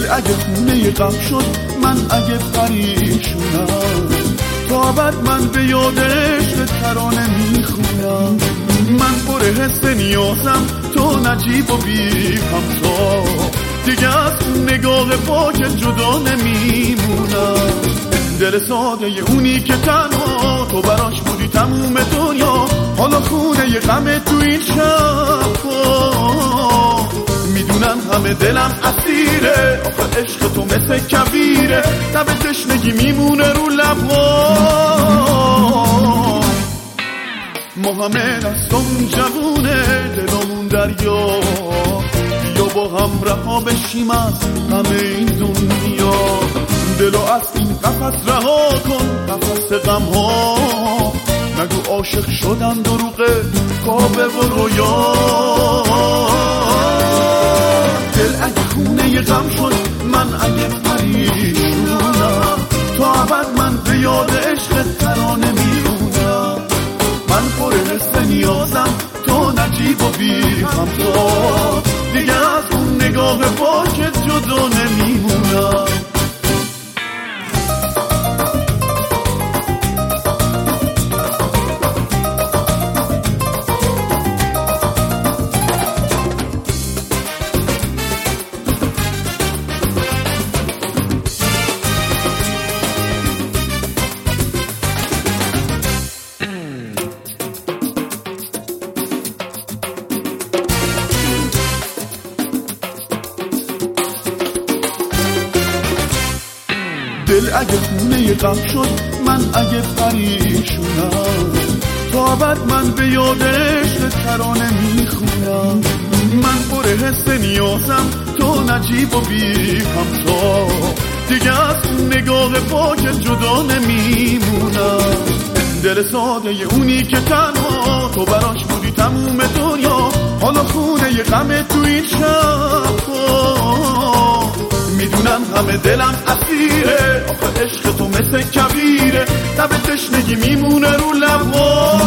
دل اگه خونه غم شد، من اگه پریشونم، تا ابد من به یاد عشق ترانه میخونم. من پر حس نیازم، تو نجیب و بی همتا، دیگه از نگاه پاک جدا نمیمونم. دل ساده اونی که تنها تو براش بودی تموم دنیا، حالا خونه ی غم تو این شب. میدونم همه دلم اسیره، آخه عشق تو مثل کبیره، تب تشنگی میمونه رو لبها. ما همه دستمون جوونه، دلمون دریا، بیا با هم رها بشیم از همه این دنیا. دلو از این قفس رها کن، قفس غم ها، نگو عاشق شدن دروغه، خوابه و رویا. دل اگه خونه ی غم شد، من اگه پریشونم، تا ابد من به یاد عشق ترانه میمونم. من پر حس نیازم، تو نجیب و بی همتا، دیگه از اون نگاه پاکت جدا نمیمونم. دل اگه خونه ی غم شد، من اگه پریشونم، تا ابد من به یاد عشق ترانه میخونم. من پر حس نیازم، تو نجیب و بی همتا، دیگه از نگاه پاک جدا نمیمونم. دل ساده اونی که تنها تو براش بودی تموم دنیا، حالا خونه ی غم تو این شب. میدونم همه دلم اسیره، آخه عشق تو مثل کبیره، تب تشنگی میمونه رو لبها.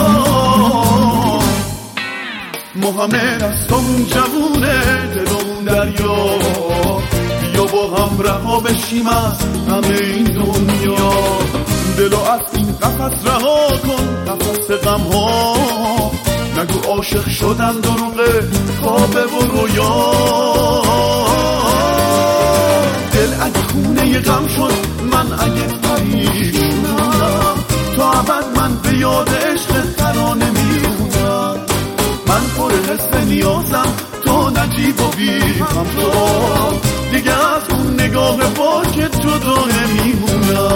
ما همه دستمون جوونه، دلمون دریا، بیا با هم رها بشیم از همه این دنیا. دلو از این قفس رها کن، قفس غم ها، نگو عاشق شدن دروغه، خوابه و رویا. دل اگه خونه ی غم شد، من اگه پریشونم، تا ابد من به یاد عشق ترانه میمونم. من پر حس نیازم، تو نجیب و بی همتا، دیگه از اون نگاه پاکت جدا نمیمونم.